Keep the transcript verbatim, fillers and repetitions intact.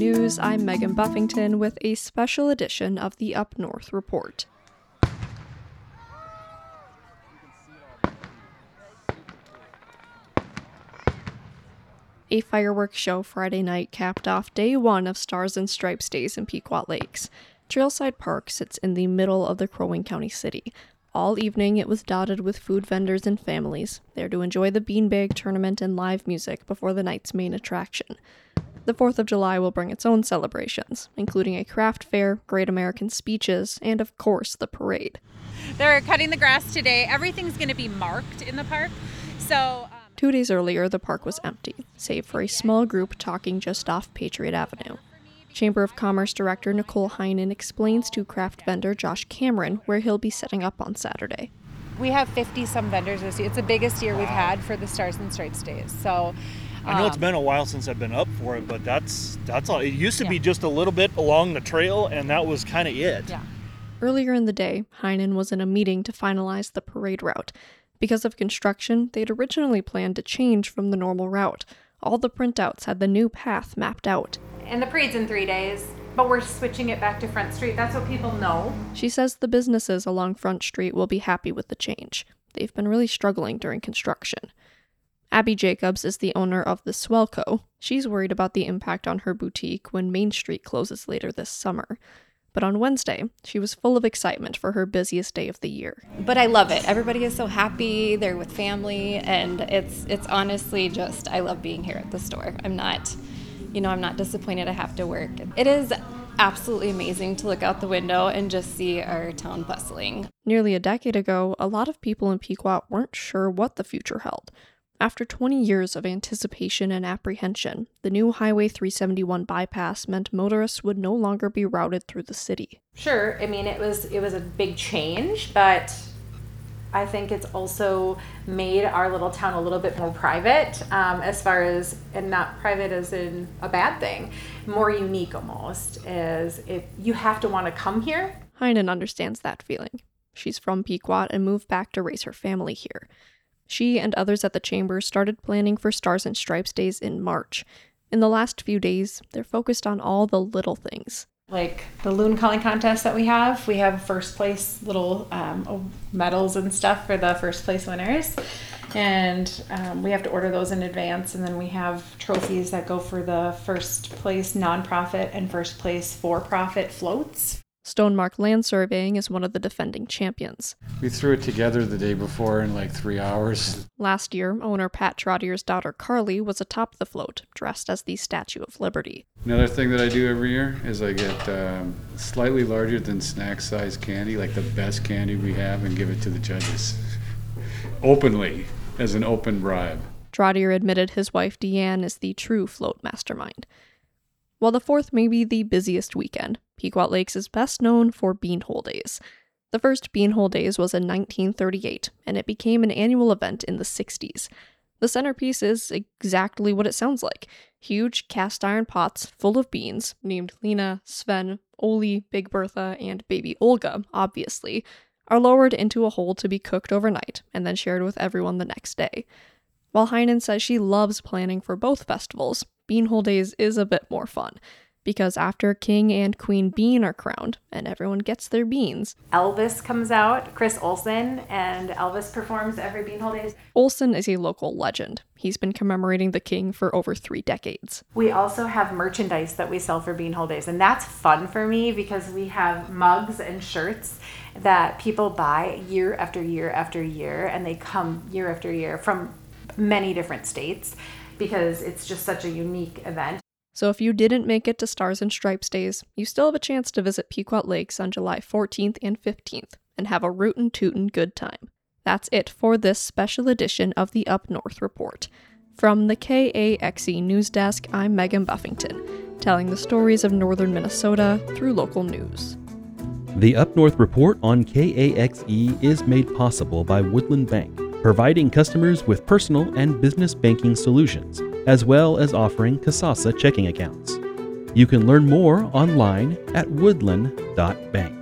News, I'm Megan Buffington with a special edition of the Up North Report. A fireworks show Friday night capped off day one of Stars and Stripes Days in Pequot Lakes. Trailside Park sits in the middle of the Crow Wing County city. All evening, it was dotted with food vendors and families, there to enjoy the beanbag tournament and live music before the night's main attraction. The fourth of July will bring its own celebrations, including a craft fair, Great American speeches, and of course, the parade. They're cutting the grass today. Everything's going to be marked in the park. So, um... Two days earlier, the park was empty, save for a small group talking just off Patriot Avenue. Chamber of Commerce Director Nicole Heinen explains to craft vendor Josh Cameron where he'll be setting up on Saturday. We have fifty-some vendors this year. It's the biggest year we've had for the Stars and Stripes Days. So um, I know it's been a while since I've been up for it, but that's that's all. It used to yeah. be just a little bit along the trail, and that was kind of it. Yeah. Earlier in the day, Heinen was in a meeting to finalize the parade route. Because of construction, they'd originally planned to change from the normal route. All the printouts had the new path mapped out. And the parade's in three days, but we're switching it back to Front Street. That's what people know. She says the businesses along Front Street will be happy with the change. They've been really struggling during construction. Abby Jacobs is the owner of the Swelco. She's worried about the impact on her boutique when Main Street closes later this summer. But on Wednesday, she was full of excitement for her busiest day of the year. But I love it. Everybody is so happy. They're with family, and it's it's honestly just, I love being here at the store. I'm not, you know, I'm not disappointed I have to work. It is absolutely amazing to look out the window and just see our town bustling. Nearly a decade ago, a lot of people in Pequot weren't sure what the future held. After twenty years of anticipation and apprehension, the new Highway three seventy-one bypass meant motorists would no longer be routed through the city. Sure, I mean, it was it was a big change, but I think it's also made our little town a little bit more private, um, as far as, and not private as in a bad thing, more unique almost, as if you have to want to come here. Heinen understands that feeling. She's from Pequot and moved back to raise her family here. She and others at the Chamber started planning for Stars and Stripes Days in March. In the last few days, they're focused on all the little things. Like the loon calling contest that we have. We have first place little um, medals and stuff for the first place winners. And um, we have to order those in advance. And then we have trophies that go for the first place nonprofit and first place for-profit floats. Stonemark Land Surveying is one of the defending champions. We threw it together the day before in like three hours. Last year, owner Pat Trottier's daughter Carly was atop the float, dressed as the Statue of Liberty. Another thing that I do every year is I get um, slightly larger than snack size candy, like the best candy we have, and give it to the judges. Openly, as an open bribe. Trottier admitted his wife Deanne is the true float mastermind. While the fourth may be the busiest weekend, Pequot Lakes is best known for Beanhole Days. The first Beanhole Days was in nineteen thirty-eight, and it became an annual event in the sixties. The centerpiece is exactly what it sounds like. Huge cast iron pots full of beans, named Lena, Sven, Oli, Big Bertha, and baby Olga, obviously, are lowered into a hole to be cooked overnight and then shared with everyone the next day. While Heinen says she loves planning for both festivals, Beanhole Days is a bit more fun, because after King and Queen Bean are crowned, and everyone gets their beans, Elvis comes out, Chris Olsen, and Elvis performs every Beanhole Days. Olsen is a local legend. He's been commemorating the king for over three decades. We also have merchandise that we sell for Beanhole Days, and that's fun for me because we have mugs and shirts that people buy year after year after year, and they come year after year from many different states because it's just such a unique event. So if you didn't make it to Stars and Stripes Days, you still have a chance to visit Pequot Lakes on July fourteenth and fifteenth and have a rootin' tootin' good time. That's it for this special edition of the Up North Report. From the K A X E News Desk, I'm Megan Buffington, telling the stories of northern Minnesota through local news. The Up North Report on K A X E is made possible by Woodland Bank, providing customers with personal and business banking solutions, as well as offering Kasasa checking accounts. You can learn more online at woodland dot bank.